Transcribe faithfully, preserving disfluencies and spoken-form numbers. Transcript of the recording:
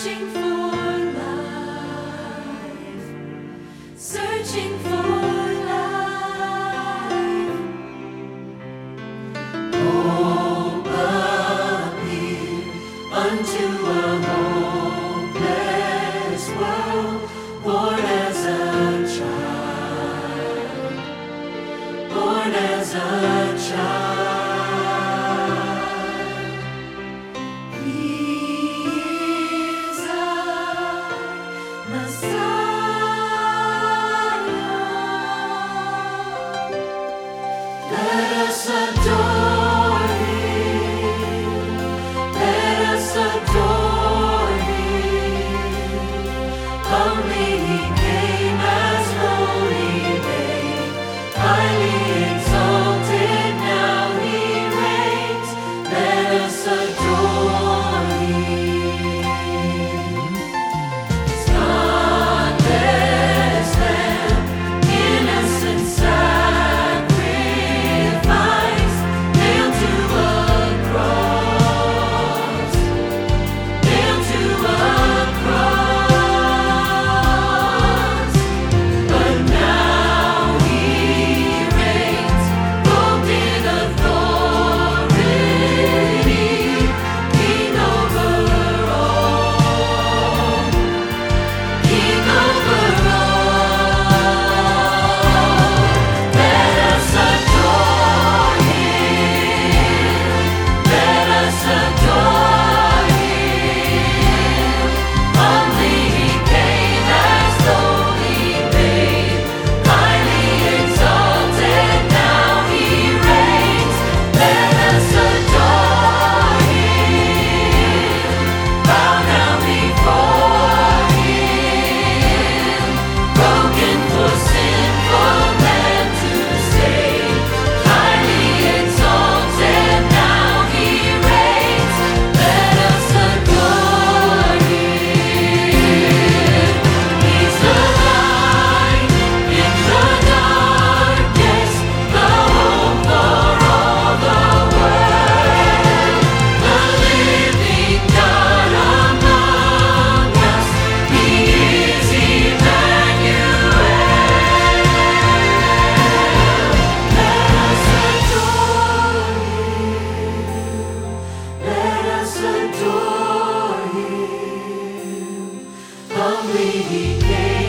Searching for life, searching for life. Hope appear unto a hopeless world, born as a child, born as a child. Let us adore Him. Let us adore Him. Humbly He came as lowly babe, highly exalted, now He reigns. Let us adore Him. Spotless Lamb, innocent sacrifice, nailed to a cross, nailed to a cross. But now He reigns, robed in authority, King over all, King over all. Let us adore Him. Let us adore Him. Humbly He came as lowly babe, highly exalted, now He reigns. Let us adore Him. Bow down before Him, broken for sinful man to save, highly exalted, now He reigns. Let us adore Him. He's the light in the darkness, the hope for all the world, the living God among us. He is Emmanuel. Let us adore Him. Let us adore Him. Humbly He came.